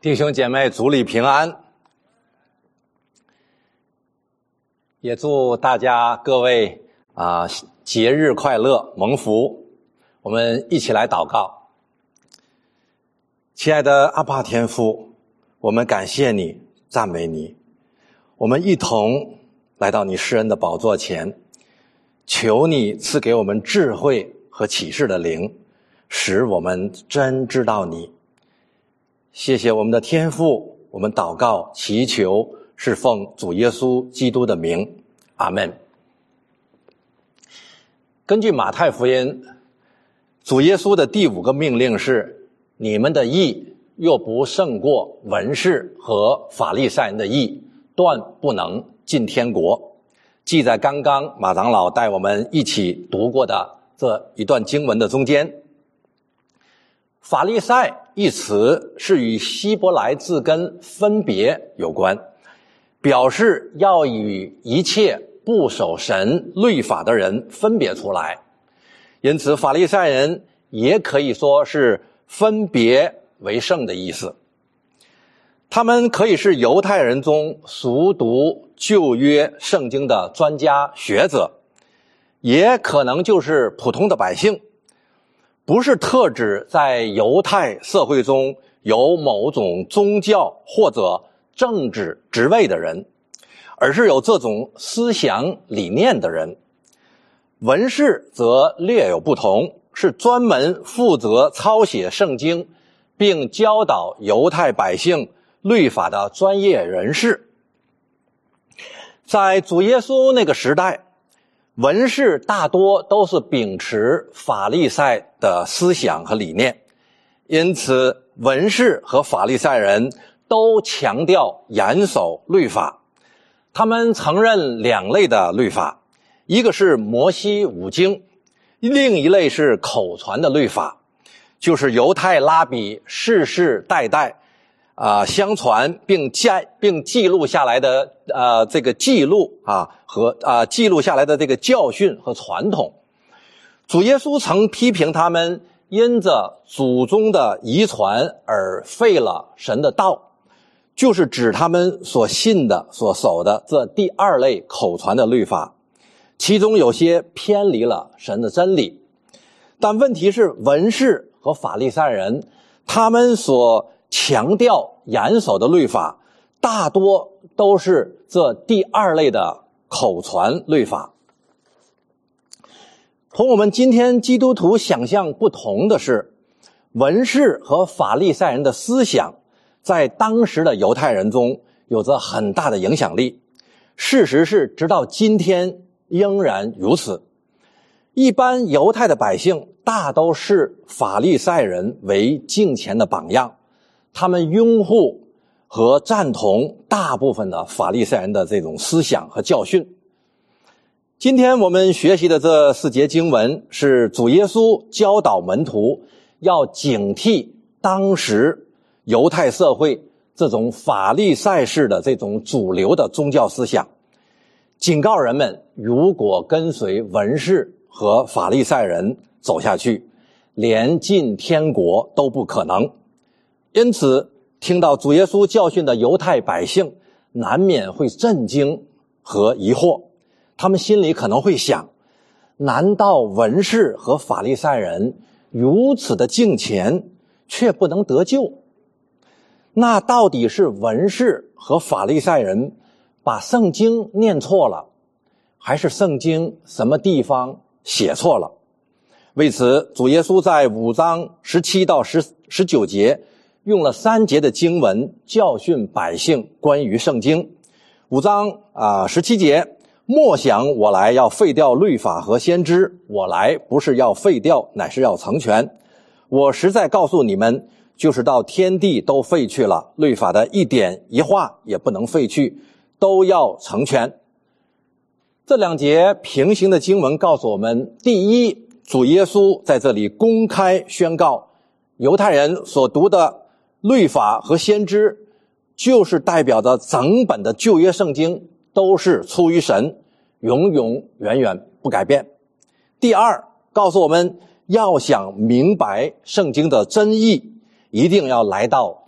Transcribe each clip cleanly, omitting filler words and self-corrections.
弟兄姐妹，主里平安，也祝大家各位节日快乐，蒙福。我们一起来祷告。亲爱的阿爸天父，我们感谢你，赞美你，我们一同来到你施恩的宝座前，求你赐给我们智慧和启示的灵，使我们真知道你。谢谢我们的天父，我们祷告祈求是奉主耶稣基督的名，阿们。根据马太福音，主耶稣的第5个命令是：你们的义若不胜过文士和法利赛人的义，断不能进天国。记在刚刚马长老带我们一起读过的这一段经文的中间。法利赛一词是与希伯来字根分别有关，表示要与一切不守神律法的人分别出来。因此法利赛人也可以说是分别为圣的意思。他们可以是犹太人中熟读旧约圣经的专家学者，也可能就是普通的百姓，不是特指在犹太社会中有某种宗教或者政治职位的人，而是有这种思想理念的人。文士则略有不同，是专门负责抄写圣经并教导犹太百姓律法的专业人士。在主耶稣那个时代，文士大多都是秉持法利赛的思想和理念，因此文士和法利赛人都强调严守律法。他们承认2类的律法，一个是摩西5经，另一类是口传的律法，就是犹太拉比世世代代相传并记录下来的这个记录和记录下来的这个教训和传统。主耶稣曾批评他们因着祖宗的遗传而废了神的道，就是指他们所信的所守的这第2类口传的律法，其中有些偏离了神的真理。但问题是，文士和法利赛人他们所强调严守的律法大多都是这第2类的口传律法。同我们今天基督徒想象不同的是，文士和法利赛人的思想在当时的犹太人中有着很大的影响力，事实是直到今天仍然如此。一般犹太的百姓大都视法利赛人为敬虔的榜样，他们拥护和赞同大部分的法利赛人的这种思想和教训。今天我们学习的这4节经文是主耶稣教导门徒要警惕当时犹太社会这种法利赛式的这种主流的宗教思想，警告人们如果跟随文士和法利赛人走下去，连进天国都不可能。因此听到主耶稣教训的犹太百姓难免会震惊和疑惑，他们心里可能会想，难道文士和法利赛人如此的敬虔却不能得救？那到底是文士和法利赛人把圣经念错了，还是圣经什么地方写错了？为此主耶稣在5章17到19节用了3节的经文教训百姓关于圣经。5章17节，莫想我来要废掉律法和先知，我来不是要废掉，乃是要成全。我实在告诉你们，就是到天地都废去了，律法的一点一画也不能废去，都要成全。这2节平行的经文告诉我们，第一，主耶稣在这里公开宣告，犹太人所读的律法和先知就是代表着整本的旧约圣经都是出于神，永永远远不改变。第二，告诉我们要想明白圣经的真意，一定要来到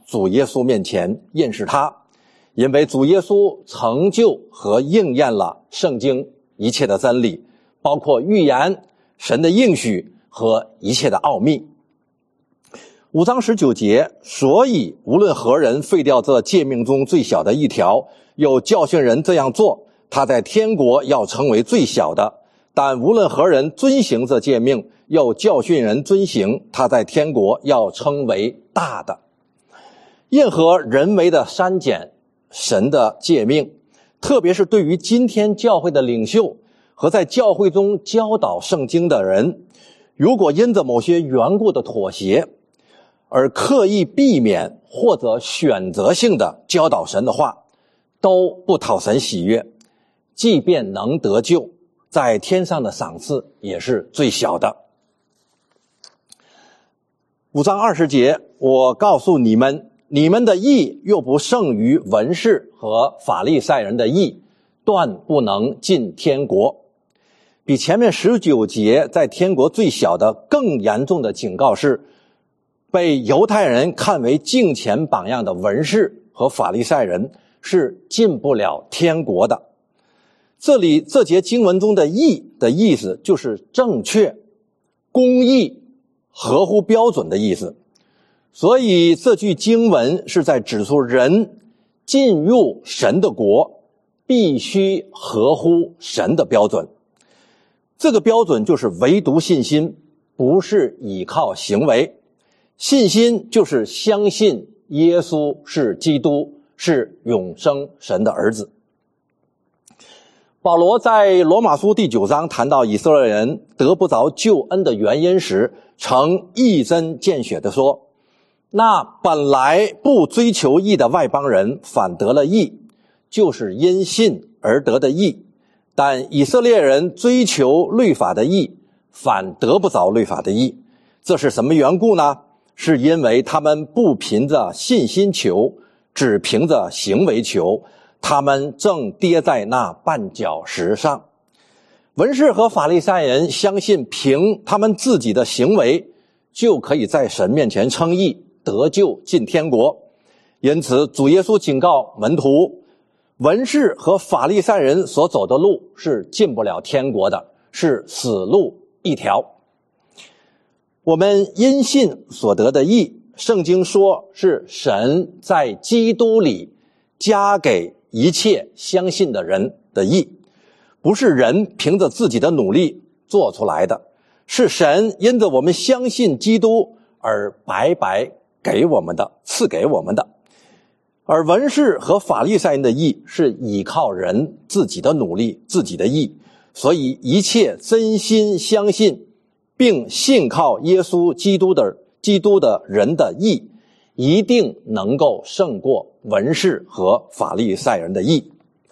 主耶稣面前认识他，因为主耶稣成就和应验了圣经一切的真理，包括预言、神的应许和一切的奥秘。5章19节，所以无论何人废掉这诫命中最小的一条，又教训人这样做，他在天国要成为最小的；但无论何人遵行这诫命，又教训人遵行，他在天国要称为大的。任何人为的删减神的诫命，特别是对于今天教会的领袖和在教会中教导圣经的人，如果因着某些缘故的妥协，而刻意避免或者选择性的教导神的话，都不讨神喜悦，即便能得救，在天上的赏赐也是最小的。5章20节，我告诉你们，你们的义又不胜于文士和法利赛人的义，断不能进天国。比前面19节在天国最小的更严重的警告是，被犹太人看为敬虔榜样的文士和法利赛人是进不了天国的。这里这节经文中的义的意思就是正确、公义、合乎标准的意思。所以这句经文是在指出人进入神的国必须合乎神的标准。这个标准就是唯独信心，不是依靠行为。信心就是相信耶稣是基督，是永生神的儿子。保罗在罗马书第9章谈到以色列人得不着救恩的原因时，曾一针见血地说，那本来不追求义的外邦人反得了义，就是因信而得的义；但以色列人追求律法的义，反得不着律法的义。这是什么缘故呢？是因为他们不凭着信心求，只凭着行为求，他们正跌在那绊脚石上。文士和法利赛人相信凭他们自己的行为就可以在神面前称义，得救进天国。因此主耶稣警告门徒，文士和法利赛人所走的路是进不了天国的，是死路一条。我们因信所得的义，圣经说是神在基督里加给一切相信的人的义，不是人凭着自己的努力做出来的，是神因着我们相信基督而白白给我们的，赐给我们的。而文士和法利赛人的义是依靠人自己的努力，自己的义，所以一切真心相信并信靠耶稣基督的人的义，一定能够胜过文士和法利赛人的义。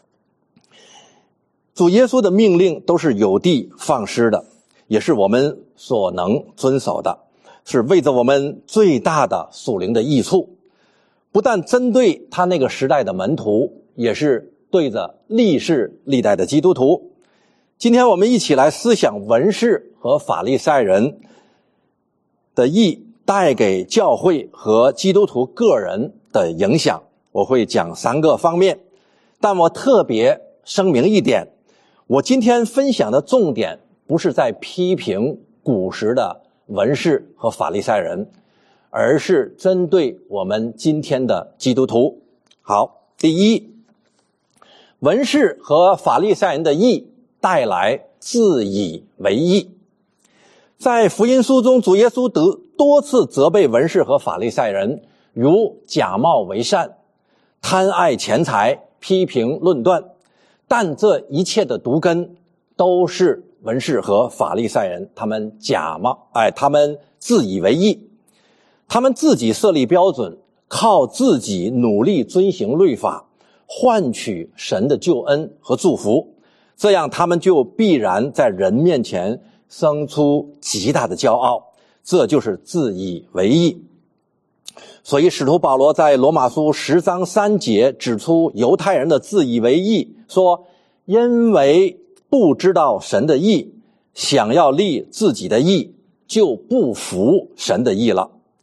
主耶稣的命令都是有的放矢的，也是我们所能遵守的，是为着我们最大的属灵的益处。不但针对他那个时代的门徒，也是对着历世历代的基督徒。今天我们一起来思想文士和法利赛人的义带给教会和基督徒个人的影响。我会讲3个方面，但我特别声明一点，我今天分享的重点不是在批评古时的文士和法利赛人，而是针对我们今天的基督徒。好，第一，文士和法利赛人的义带来自以为义。在福音书中，主耶稣多次责备文士和法利赛人，如假冒为善、贪爱钱财、批评论断，但这一切的毒根都是文士和法利赛人，他们他们自以为义，他们自己设立标准，靠自己努力遵行律法，换取神的救恩和祝福，这样他们就必然在人面前生出极大的骄傲，这就是自以为义。所以使徒保罗在罗马书10章3节指出犹太人的自以为义，说因为不知道神的义，想要立自己的义，就不服神的义了。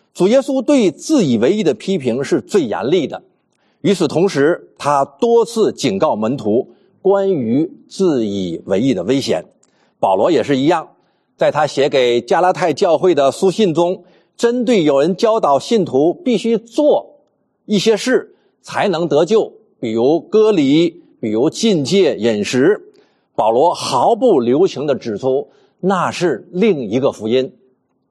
主耶稣对自以为义的批评是最严厉的。与此同时，他多次警告门徒关于自以为义的危险。保罗也是一样，在他写给加拉太教会的书信中，针对有人教导信徒必须做一些事才能得救，比如割礼，比如禁戒饮食，保罗毫不留情地指出，那是另一个福音。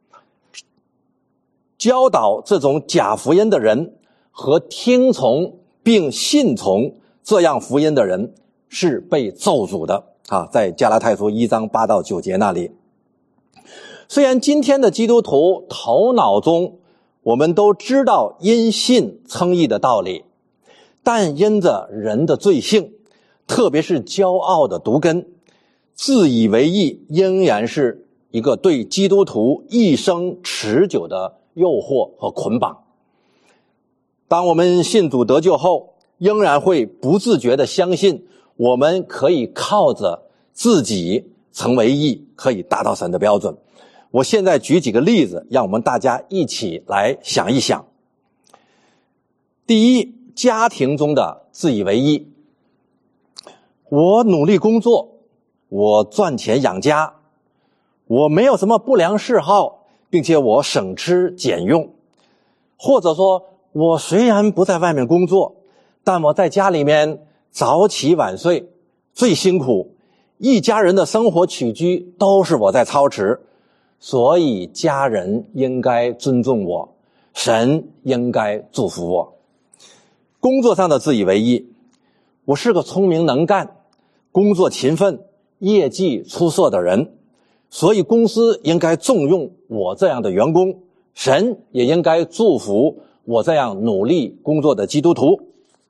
教导这种假福音的人和听从并信从这样福音的人是被咒诅的在加拉太书1章8到9节那里。虽然今天的基督徒头脑中我们都知道因信称义的道理，但因着人的罪性，特别是骄傲的毒根，自以为义仍然是一个对基督徒一生持久的诱惑和捆绑。当我们信主得救后，仍然会不自觉地相信我们可以靠着自己成为义，可以达到神的标准。我现在举几个例子，让我们大家一起来想一想。第一，家庭中的自以为义。我努力工作，我赚钱养家，我没有什么不良嗜好，并且我省吃俭用。或者说，我虽然不在外面工作，但我在家里面早起晚睡，最辛苦，一家人的生活起居都是我在操持，所以家人应该尊重我，神应该祝福我。工作上的自以为义，我是个聪明能干，工作勤奋，业绩出色的人，所以公司应该重用我这样的员工，神也应该祝福我这样努力工作的基督徒。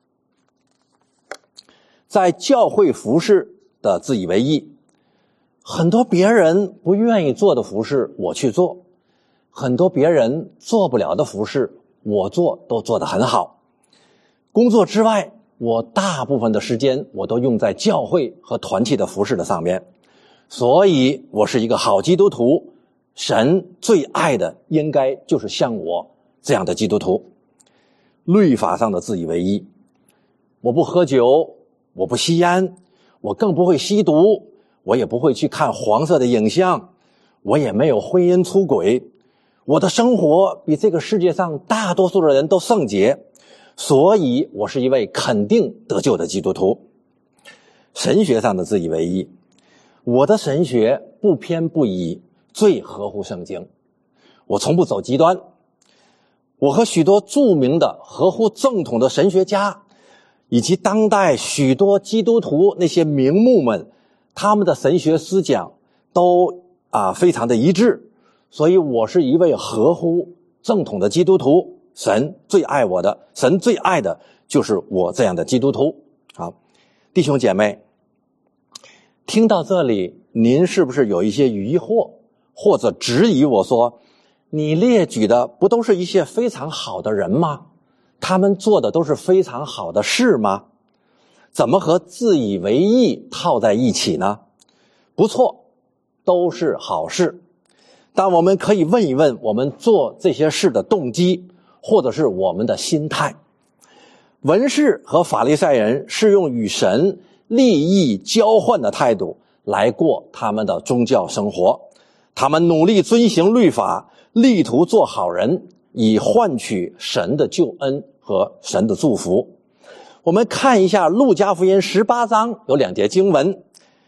在教会服事的自以为义，很多别人不愿意做的服事我去做，很多别人做不了的服事我做都做得很好。工作之外，我大部分的时间我都用在教会和团体的服事的上面，所以我是一个好基督徒。神最爱的应该就是像我这样的基督徒。律法上的自以为义，我不喝酒，我不吸烟，我更不会吸毒，我也不会去看黄色的影像，我也没有婚姻出轨，我的生活比这个世界上大多数的人都圣洁，所以我是一位肯定得救的基督徒。神学上的自以为义，我的神学不偏不倚，最合乎圣经，我从不走极端。我和许多著名的合乎正统的神学家以及当代许多基督徒那些名目们，他们的神学思想都非常的一致，所以我是一位合乎正统的基督徒。神最爱我的，神最爱的就是我这样的基督徒。好，弟兄姐妹，听到这里，您是不是有一些疑惑或者质疑我说，你列举的不都是一些非常好的人吗？他们做的都是非常好的事吗？怎么和自以为义套在一起呢？不错，都是好事。但我们可以问一问我们做这些事的动机，或者是我们的心态。文士和法利赛人是用与神利益交换的态度来过他们的宗教生活，他们努力遵行律法，力图做好人，以换取神的救恩和神的祝福。我们看一下路加福音18章有2节经文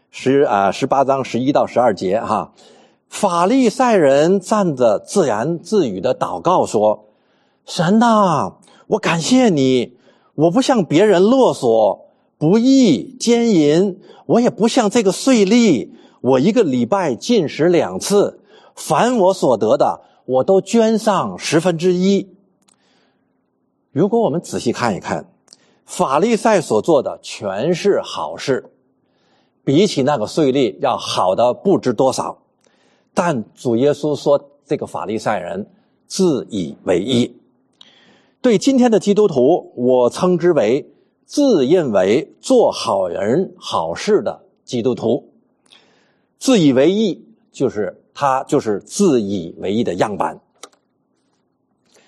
，18章11到12节法利赛人站着自言自语的祷告说，神啊，我感谢你，我不像别人勒索、不义、奸淫，我也不像这个税吏，我一个礼拜禁食2次，凡我所得的我都捐上1/10。如果我们仔细看一看，法利赛所做的全是好事，比起那个税吏要好的不知多少。但主耶稣说这个法利赛人自以为义。对今天的基督徒，我称之为自认为做好人好事的基督徒。自以为义他就是自以为义的样板。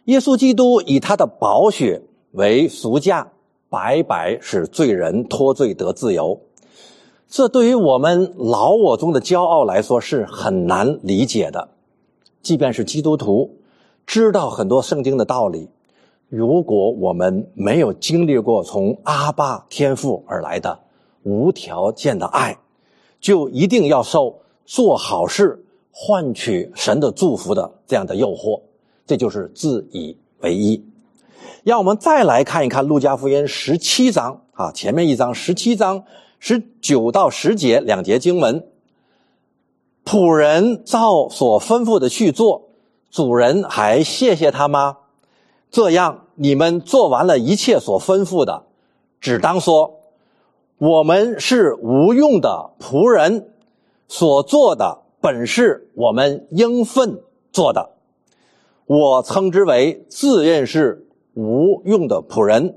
耶稣基督以他的宝血为赎价，白白使罪人脱罪得自由。这对于我们老我中的骄傲来说是很难理解的。即便是基督徒，知道很多圣经的道理，如果我们没有经历过从阿爸天父而来的无条件的爱，就一定要受做好事换取神的祝福的这样的诱惑，这就是自以为义。让我们再来看一看路加福音17章前面一章17章19到10节2节经文。仆人照所吩咐的去做，主人还谢谢他吗？这样你们做完了一切所吩咐的，只当说，我们是无用的仆人，所做的本是我们应分做的。我称之为自认是无用的仆人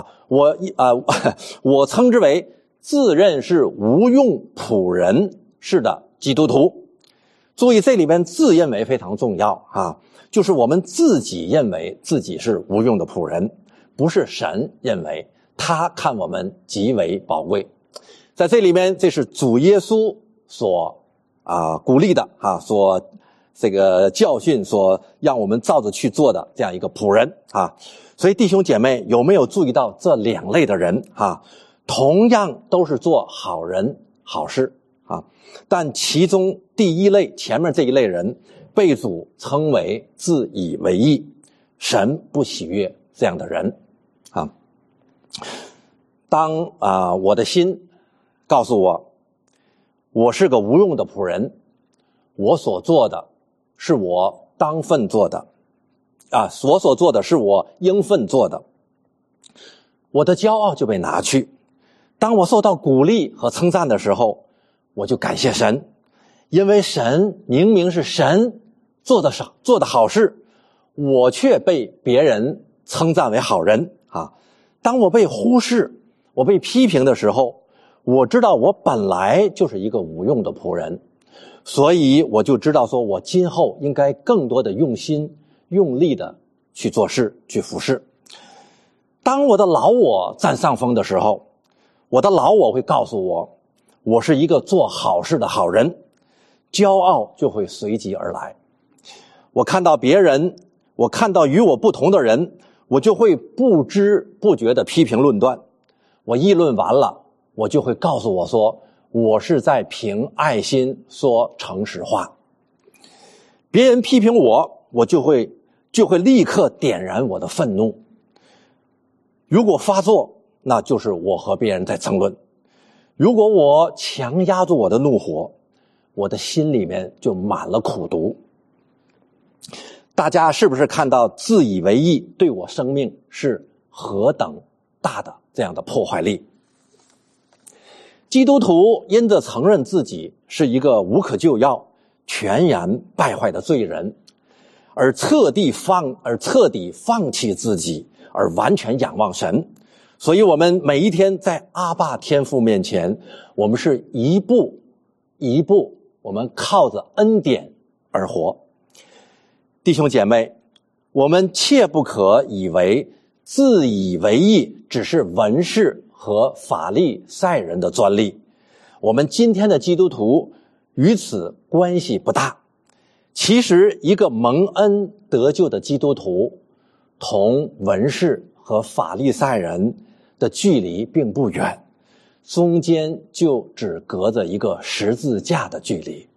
我称之为自认是无用仆人是的基督徒。注意，这里边自认为非常重要就是我们自己认为自己是无用的仆人，不是神认为，他看我们极为宝贵。在这里面，这是主耶稣所鼓励的所这个教训，所让我们照着去做的这样一个仆人所以弟兄姐妹，有没有注意到这两类的人同样都是做好人好事但其中第一类前面这一类人被主称为自以为义，神不喜悦这样的人当我的心告诉我，我是个无用的仆人，我所做的是我当分做的我所做的是我应分做的，我的骄傲就被拿去。当我受到鼓励和称赞的时候，我就感谢神，因为神明明是神做的好事，我却被别人称赞为好人当我被忽视，我被批评的时候，我知道我本来就是一个无用的仆人，所以我就知道说我今后应该更多的用心用力的去做事去服侍。当我的老我占上风的时候，我的老我会告诉我，我是一个做好事的好人，骄傲就会随即而来。我看到别人，我看到与我不同的人，我就会不知不觉的批评论断。我议论完了，我就会告诉我说，我是在凭爱心说诚实话。别人批评我，我就会立刻点燃我的愤怒。如果发作，那就是我和别人在争论。如果我强压住我的怒火，我的心里面就满了苦毒。大家是不是看到自以为义对我生命是何等大的这样的破坏力？基督徒因着承认自己是一个无可救药、全然败坏的罪人，而彻底放弃自己，而完全仰望神。所以我们每一天在阿爸天父面前，我们是一步一步，我们靠着恩典而活。弟兄姐妹，我们切不可以为自以为义只是文士和法利赛人的专利。我们今天的基督徒与此关系不大。其实一个蒙恩得救的基督徒同文士和法利赛人的距离并不远，中间就只隔着一个十字架的距离。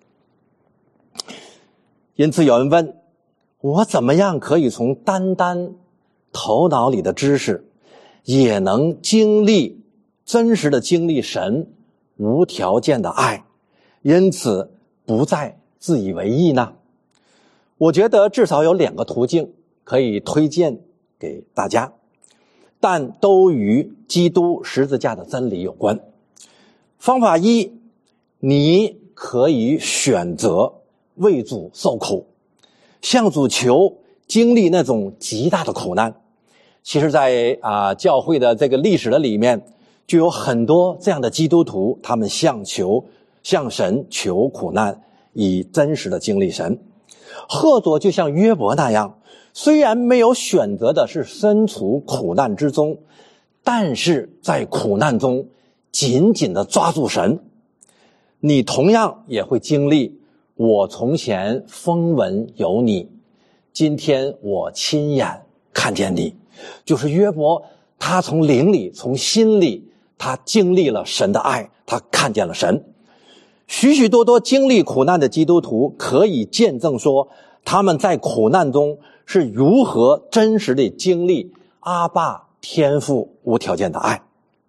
因此有人问，我怎么样可以从单单头脑里的知识也能真实的经历神无条件的爱，因此不再自以为义呢？我觉得至少有2个途径可以推荐给大家，但都与基督十字架的真理有关。方法一，你可以选择为主受苦，向主求经历那种极大的苦难。其实在教会的这个历史的里面，就有很多这样的基督徒，他们向神求苦难，以真实的经历神。 或者就像约伯那样，虽然没有选择的是身处苦难之中，但是在苦难中紧紧地抓住神。你同样也会经历，我从前风闻有你，今天我亲眼看见你。就是约伯，他从灵里从心里，他经历了神的爱，他看见了神。许许多多经历苦难的基督徒可以见证说，他们在苦难中是如何真实地经历阿爸天父无条件的爱。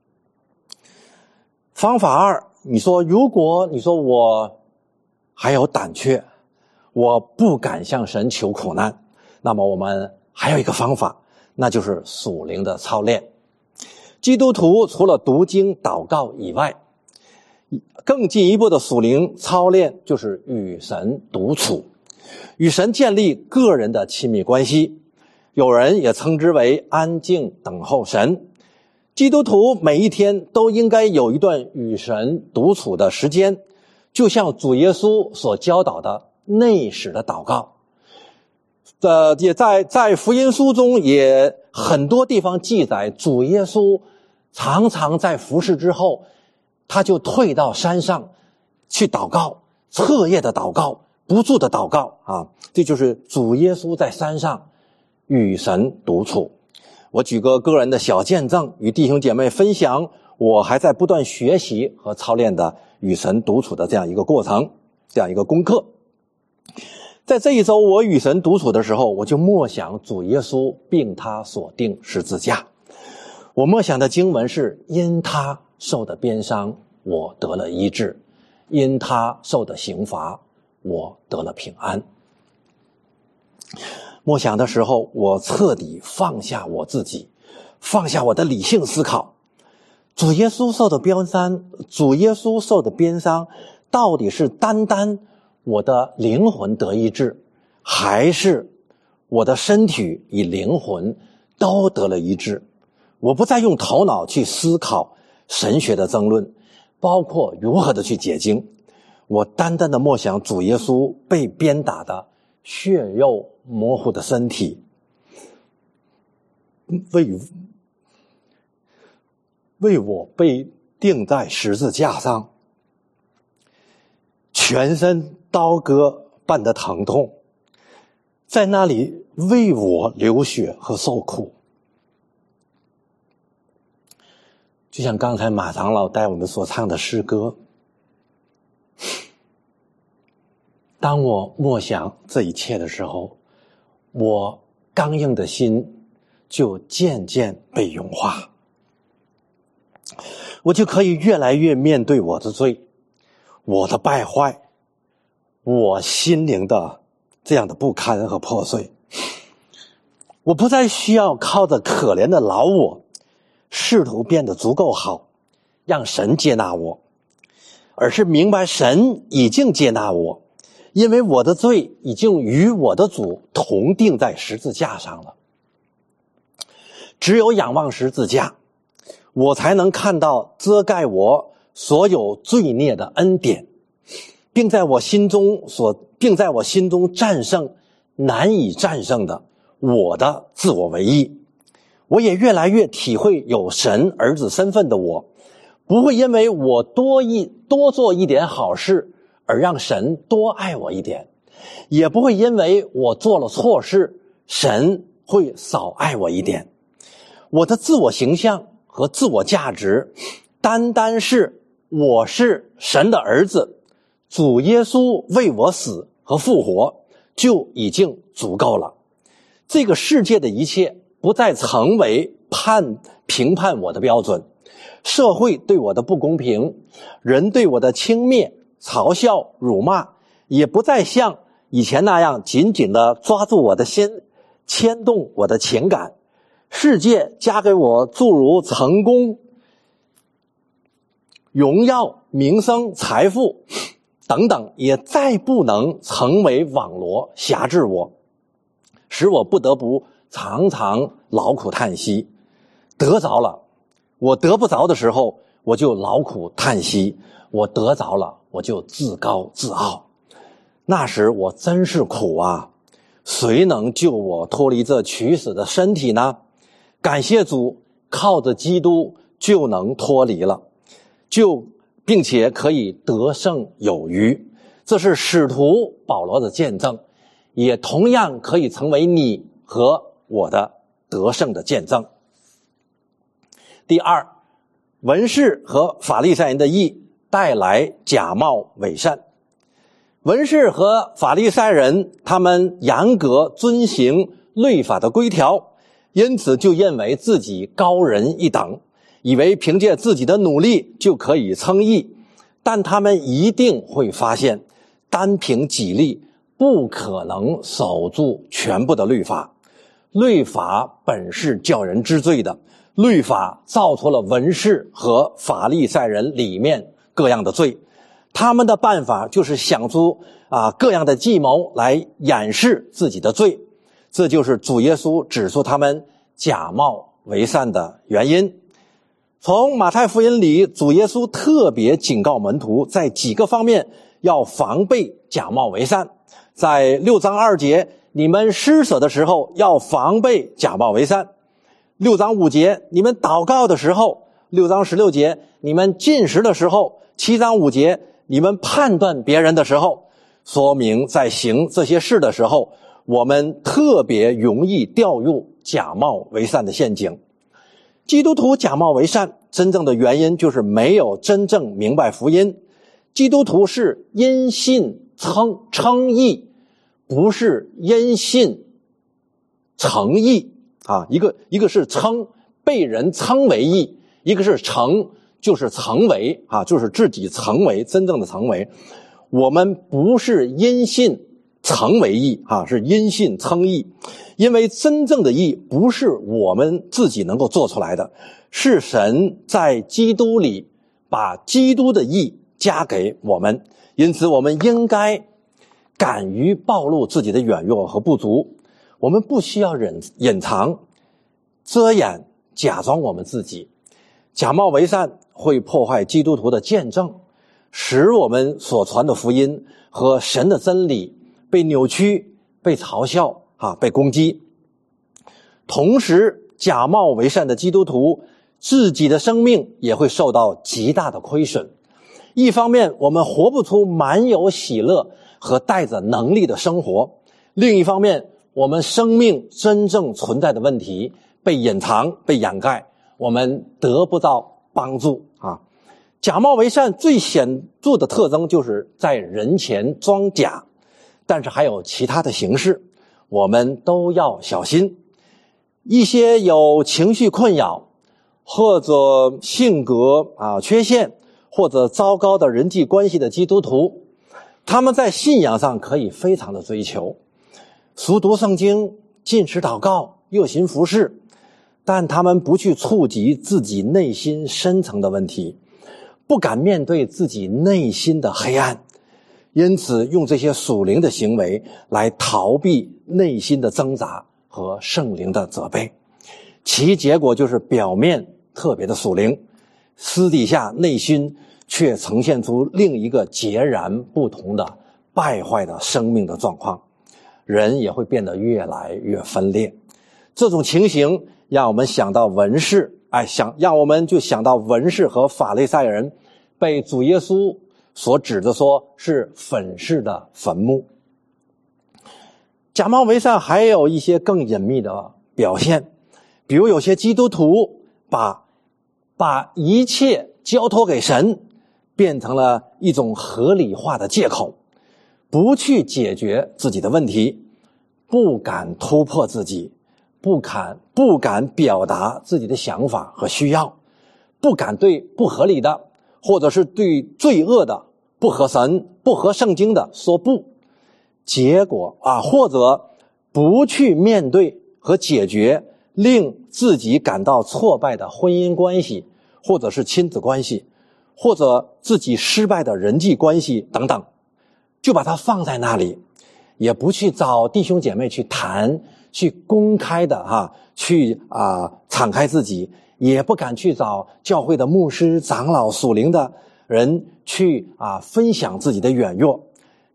方法二，如果你说我还有胆怯，我不敢向神求苦难，那么我们还有一个方法，那就是属灵的操练。基督徒除了读经祷告以外，更进一步的属灵操练就是与神独处，与神建立个人的亲密关系，有人也称之为安静等候神。基督徒每一天都应该有一段与神独处的时间，就像主耶稣所教导的内室的祷告。也在福音书中也很多地方记载，主耶稣常常在服事之后，他就退到山上去祷告，彻夜的祷告，不住的祷告啊！这就是主耶稣在山上与神独处。我举个个人的小见证，与弟兄姐妹分享我还在不断学习和操练的与神独处的这样一个过程，这样一个功课。在这一周我与神独处的时候，我就默想主耶稣并他所定十字架。我默想的经文是：因他受的鞭伤，我得了医治；因他受的刑罚，我得了平安。默想的时候，我彻底放下我自己，放下我的理性思考。主耶稣受的鞭伤，到底是单单我的灵魂得医治，还是我的身体与灵魂都得了医治？我不再用头脑去思考神学的争论，包括如何的去解经。我单单的默想主耶稣被鞭打的血肉模糊的身体，为我被钉在十字架上，全身刀割般的疼痛，在那里为我流血和受苦。就像刚才马长老带我们所唱的诗歌，当我默想这一切的时候，我刚硬的心就渐渐被融化，我就可以越来越面对我的罪，我的败坏，我心灵的这样的不堪和破碎。我不再需要靠着可怜的老我试图变得足够好让神接纳我，而是明白神已经接纳我，因为我的罪已经与我的主同钉在十字架上了。只有仰望十字架，我才能看到遮盖我所有罪孽的恩典，并在我心中战胜难以战胜的我的自我为意。我也越来越体会有神儿子身份的我，不会因为我多做一点好事而让神多爱我一点，也不会因为我做了错事，神会少爱我一点。我的自我形象和自我价值，单单是我是神的儿子，主耶稣为我死和复活，就已经足够了。这个世界的一切不再成为评判我的标准，社会对我的不公平，人对我的轻蔑、嘲笑、辱骂，也不再像以前那样紧紧地抓住我的心，牵动我的情感。世界加给我诸如成功、荣耀、名声、财富等等，也再不能成为网罗辖制我，使我不得不常常劳苦叹息。得着了，我得不着的时候，我就劳苦叹息；我得着了，我就自高自傲。 那时我真是苦啊！谁能救我脱离这取死的身体呢？感谢主，靠着基督就能脱离了，并且可以得胜有余。这是使徒保罗的见证，也同样可以成为你和我的得胜的见证。第二，文士和法利赛人的义带来假冒伪善。文士和法利赛人他们严格遵行律法的规条，因此就认为自己高人一等，以为凭借自己的努力就可以称义。但他们一定会发现，单凭己力不可能守住全部的律法。律法本是叫人知罪的，律法造出了文士和法利赛人里面各样的罪。他们的办法就是想出各样的计谋来掩饰自己的罪，这就是主耶稣指出他们假冒为善的原因。从马太福音里，主耶稣特别警告门徒在几个方面要防备假冒为善。在6章2节，你们施舍的时候要防备假冒为善。6章5节，你们祷告的时候。6章16节，你们进食的时候。7章5节，你们判断别人的时候。说明在行这些事的时候，我们特别容易掉入假冒为善的陷阱。基督徒假冒为善真正的原因就是没有真正明白福音。基督徒是因信称义，不是因信成义一个是称，被人称为义，一个是成，就是成为就是自己成为，真正的成为。我们不是因信成为义是因信称义。因为真正的义不是我们自己能够做出来的，是神在基督里把基督的义加给我们。因此我们应该敢于暴露自己的软弱和不足，我们不需要隐藏遮掩假装我们自己。假冒为善会破坏基督徒的见证，使我们所传的福音和神的真理被扭曲、被嘲笑被攻击。同时，假冒为善的基督徒自己的生命也会受到极大的亏损。一方面，我们活不出满有喜乐和带着能力的生活；另一方面，我们生命真正存在的问题被隐藏、被掩盖，我们得不到帮助假冒为善最显著的特征就是在人前装假，但是还有其他的形式，我们都要小心。一些有情绪困扰，或者性格缺陷，或者糟糕的人际关系的基督徒，他们在信仰上可以非常的追求，熟读圣经，禁食祷告，热心服事，但他们不去触及自己内心深层的问题，不敢面对自己内心的黑暗，因此用这些属灵的行为来逃避内心的挣扎和圣灵的责备，其结果就是表面特别的属灵，私底下内心却呈现出另一个截然不同的败坏的生命的状况，人也会变得越来越分裂。这种情形让我们想到文士，让我们就想到文士和法利赛人被主耶稣所指的说是粉饰的坟墓。假冒为善还有一些更隐秘的表现，比如有些基督徒把一切交托给神变成了一种合理化的借口，不去解决自己的问题，不敢突破自己，不敢表达自己的想法和需要，不敢对不合理的或者是对罪恶的、不合神、不合圣经的说不。结果或者不去面对和解决令自己感到挫败的婚姻关系，或者是亲子关系，或者自己失败的人际关系等等，就把它放在那里，也不去找弟兄姐妹去谈，去公开的去敞开自己，也不敢去找教会的牧师、长老、属灵的人去分享自己的软弱。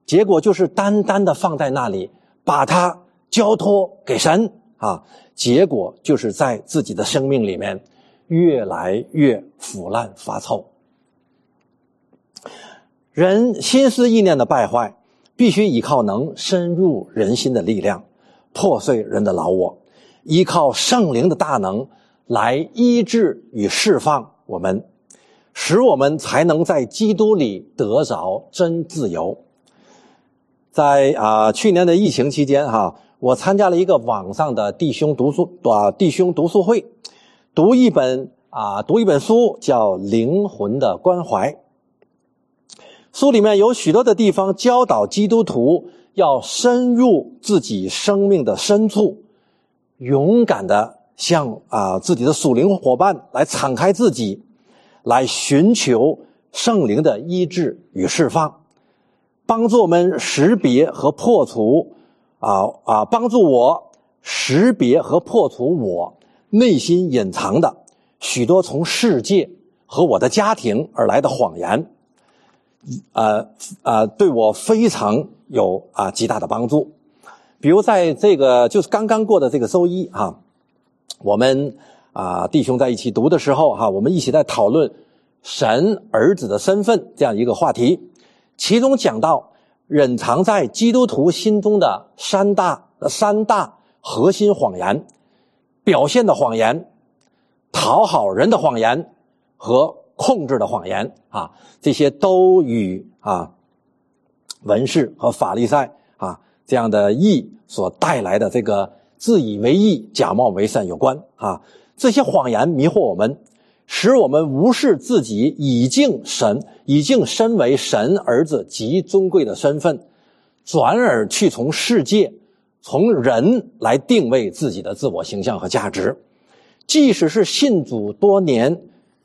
结果就是单单的放在那里，把它交托给神啊，结果就是在自己的生命里面越来越腐烂发臭。人心思意念的败坏，必须依靠能深入人心的力量，破碎人的老我，依靠圣灵的大能来医治与释放我们，使我们才能在基督里得着真自由。在去年的疫情期间我参加了一个网上的弟兄读书会，读一本书叫《灵魂的关怀》。书里面有许多的地方教导基督徒要深入自己生命的深处，勇敢的向自己的属灵伙伴来敞开自己，来寻求圣灵的医治与释放，帮助我们识别和破除帮助我识别和破除我内心隐藏的许多从世界和我的家庭而来的谎言，对我非常有极大的帮助。比如在这个就是刚刚过的这个周一我们弟兄在一起读的时候我们一起在讨论神儿子的身份这样一个话题，其中讲到隐藏在基督徒心中的三大核心谎言：表现的谎言、讨好人的谎言和控制的谎言这些都与文士和法利赛这样的义所带来的这个自以为义、假冒为善有关这些谎言迷惑我们，使我们无视自己已经身为神儿子极尊贵的身份，转而去从世界、从人来定位自己的自我形象和价值。即使是信主多年，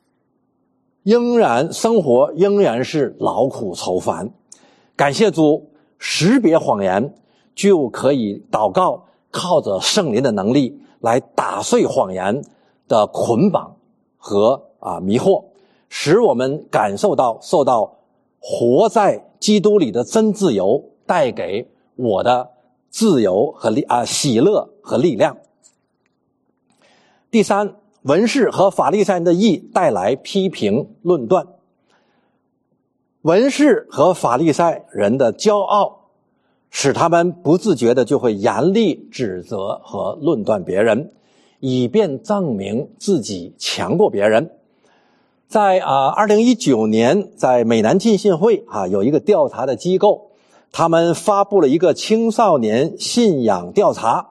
生活仍然是劳苦愁烦。感谢主，识别谎言就可以祷告，靠着圣灵的能力来打碎谎言的捆绑和迷惑，使我们感受到受到活在基督里的真自由带给我的自由和喜乐和力量。第三，文士和法利赛人的义带来批评论断。文士和法利赛人的骄傲使他们不自觉的就会严厉指责和论断别人，以便证明自己强过别人。在2019年在美南浸信会有一个调查的机构，他们发布了一个青少年信仰调查。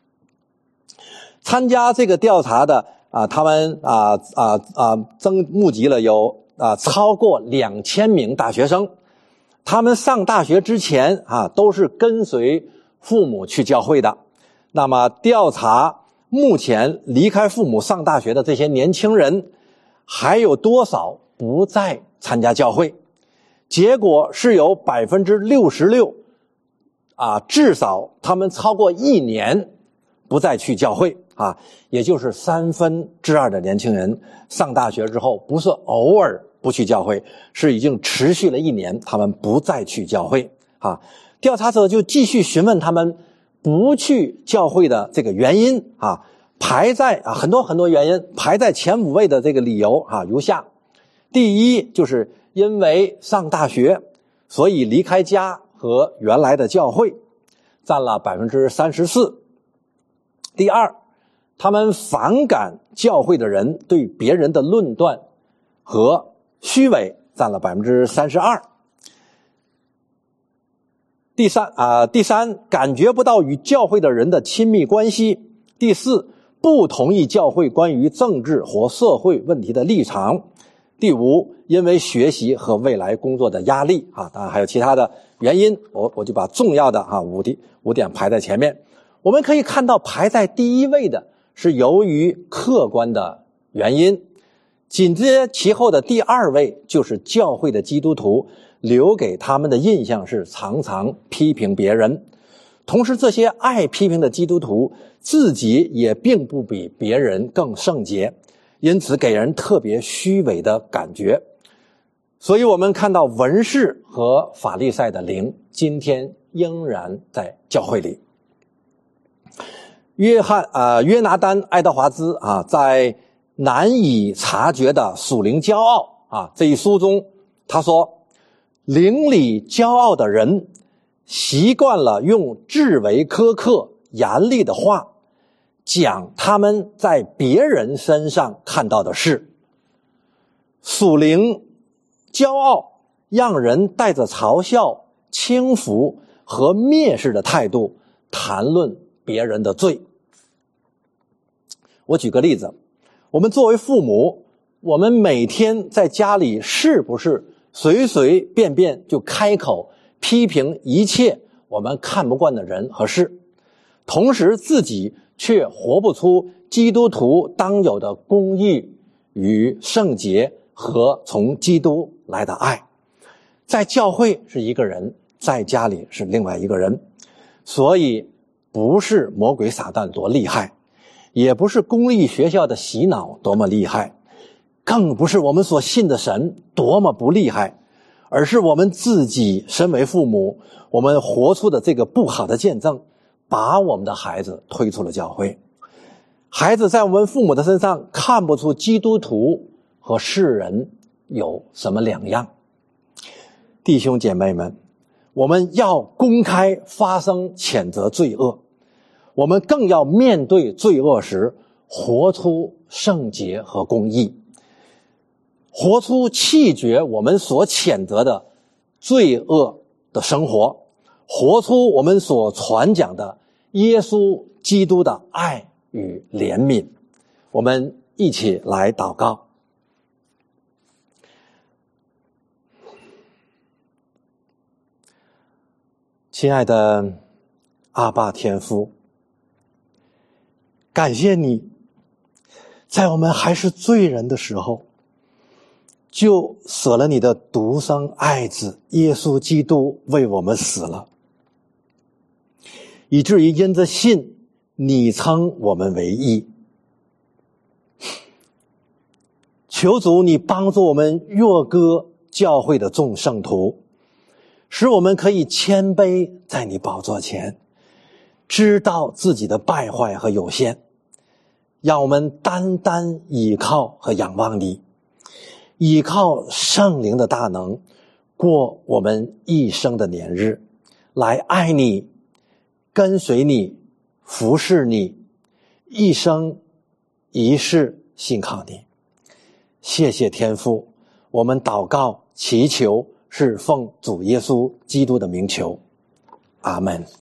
参加这个调查的他们募集了有超过2000名大学生。他们上大学之前都是跟随父母去教会的。那么调查目前离开父母上大学的这些年轻人还有多少不再参加教会？结果是有 66% 至少他们超过1年不再去教会也就是2/3的年轻人上大学之后不是偶尔不去教会，是已经持续了1年，他们不再去教会调查者就继续询问他们不去教会的这个原因排在很多原因，排在前5位的这个理由如下。第一，就是因为上大学，所以离开家和原来的教会，占了 34%。第二，他们反感教会的人对别人的论断和虚伪，占了 32%。第三，感觉不到与教会的人的亲密关系。第四，不同意教会关于政治或社会问题的立场。第五，因为学习和未来工作的压力当然还有其他的原因，我就把重要的5点排在前面。我们可以看到排在第1位的是由于客观的原因，紧接其后的第2位就是教会的基督徒留给他们的印象是常常批评别人，同时这些爱批评的基督徒自己也并不比别人更圣洁，因此给人特别虚伪的感觉。 所以我们看到文士和法利赛的灵今天仍然在教会里。约拿单·爱德华兹在难以察觉的属灵骄傲这一书中，他说，灵里骄傲的人习惯了用至为苛刻严厉的话讲他们在别人身上看到的事。属灵骄傲让人带着嘲笑、轻浮和蔑视的态度谈论别人的罪。我举个例子，我们作为父母，我们每天在家里是不是随随便便就开口批评一切我们看不惯的人和事，同时自己却活不出基督徒当有的公义与圣洁和从基督来的爱。在教会是一个人，在家里是另外一个人。所以不是魔鬼撒旦多厉害，也不是公立学校的洗脑多么厉害，更不是我们所信的神多么不厉害，而是我们自己身为父母，我们活出的这个不好的见证，把我们的孩子推出了教会。孩子在我们父母的身上看不出基督徒和世人有什么两样。弟兄姐妹们，我们要公开发声谴责罪恶，我们更要面对罪恶时活出圣洁和公义，活出弃绝我们所谴责的罪恶的生活，活出我们所传讲的耶稣基督的爱与怜悯。我们一起来祷告。亲爱的阿爸天父，感谢你在我们还是罪人的时候就舍了你的独生爱子耶稣基督为我们死了，以至于因着信你称我们为义。求主你帮助我们若歌教会的众圣徒，使我们可以谦卑在你宝座前，知道自己的败坏和有限，让我们单单倚靠和仰望你，倚靠圣灵的大能，过我们一生的年日，来爱你，跟随你，服侍你，一生一世信靠你。谢谢天父，我们祷告祈求是奉主耶稣基督的名求，阿们。